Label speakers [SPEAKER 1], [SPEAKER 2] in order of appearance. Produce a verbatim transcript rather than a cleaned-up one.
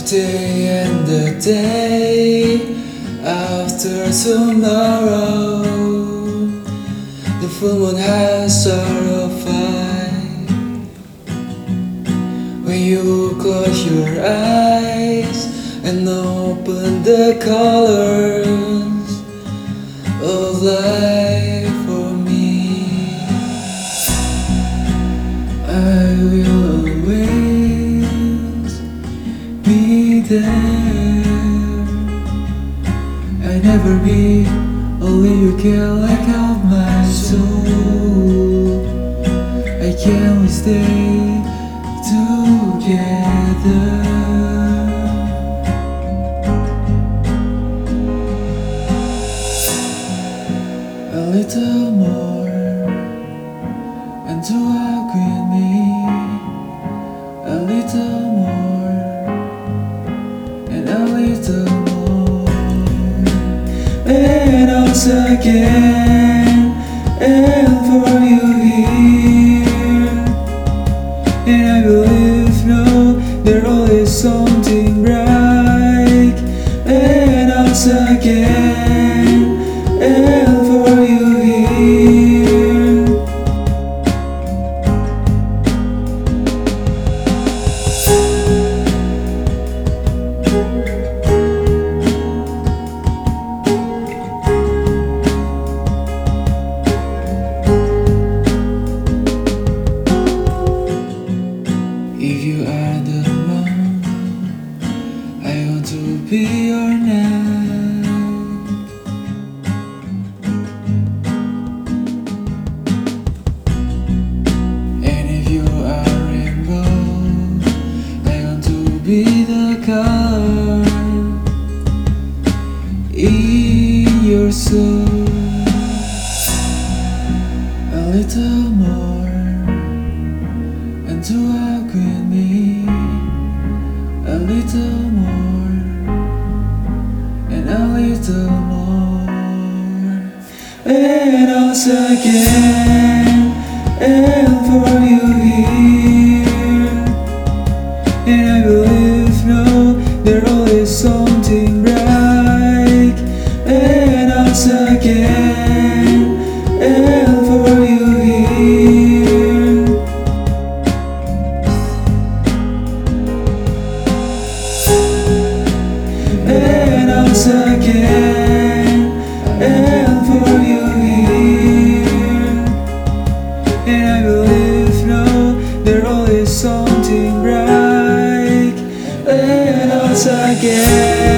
[SPEAKER 1] Today and the day after tomorrow, the full moon has certified. When you close your eyes and open the colors of life for me, I will always be there. I never be, only you can like out my soul. I can't stay together. A little more, and to walk with me. A little more, and a little more. And once again, and for you here. And I believe now there always something bright. And once again, and for you here. If you are the moon, I want to be your night. And if you are rainbow, I want to be the color in your soul. A little more, and to walk with me. A little more, and a little more. And once again, and for you here. And I believe now there always something bright. And once again, and for you here. And once again, and for you here. And I believe now there always something bright. And once again.